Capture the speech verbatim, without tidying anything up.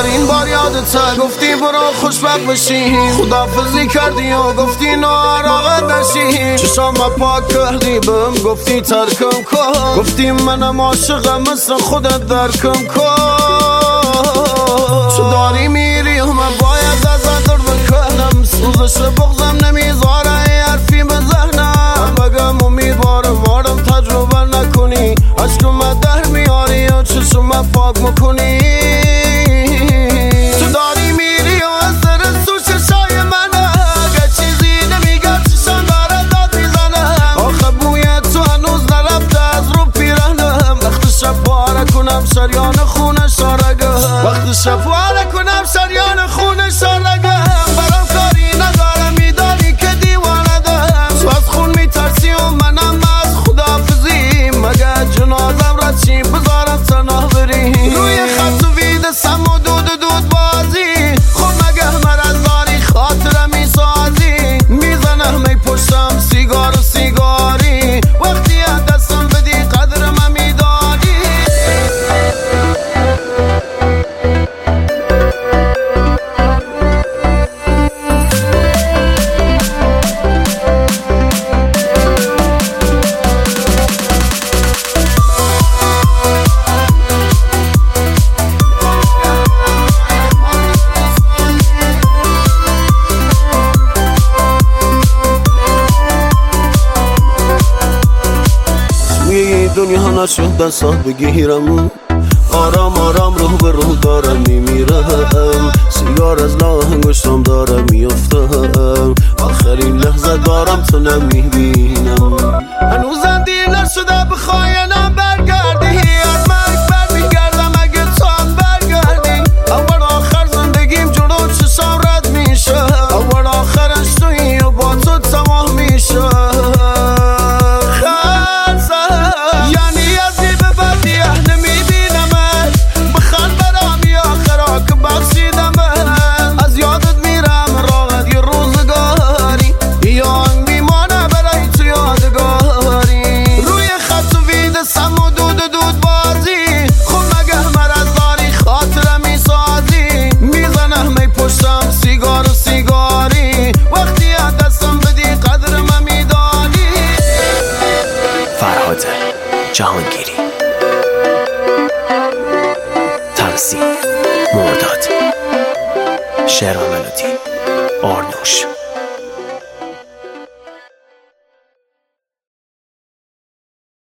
آخرین بار یادت گفتی برو خوشبخت بشی، خدافظی کردی و گفتی ناراحت نشی. چشام پاک کردی بهم گفتی ترکم کن، گفتی منم عاشقم مثل خودت درکم کن. تو داری میری و من باید ازت دور بکنم، سوزش بغضم نمیذاره حرفی به ذهنم. بگم امیدوارم آدم تجربه نکنی، عشقم در میاری و چشم پاک میکنی. تو داری میری و اثر تو چشای منه، اگه چیزی نمیگم چشم داره داد میزنه. آخه بوی تو هنوز نرفته از رو پیرنم، وقت شب باره کنم شریان خونه شارگم، وقت شب باره کنم شریان خونه شارگم. برام کاری ندارم میدانی که دیوانه دم، تو از خون میترسی و منم از خدافزی. مگه جنازم را چی بذارم تنها بری، روی خط و وید سم و دود و دود بازی. خود مگه مرز داری خاطرم میسازی، میزنم می پشتم سیگار و سیگاری. وقتی دستم بدی قدر من میدانی. دنیا نشد دستات بگیرم، آرام آرام روح به روح دارم میمیرم. سیگار از لاه انگشتم دارم میافتم، آخرین لحظه دارم تو نمیبینم. هنوزم دیر نشده بخواینم برگردی، از مرگ بر میگردم اگه تو هم برگردی. اول آخر زندگیم جلو چشم رد میشه، اول آخرش تویی و با تو تمام میشه. جهانگیری تنظیم مرداد، شعر و ملودی آرنوش.